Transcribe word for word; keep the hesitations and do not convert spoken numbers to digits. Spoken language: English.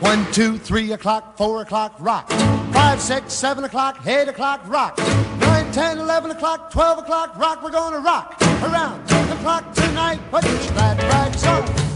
One, two, three o'clock, four o'clock, rock. Five, six, seven o'clock, eight o'clock, rock. Nine, ten, eleven o'clock, twelve o'clock, rock. We're gonna rock around the clock tonight. Put your glad rags on.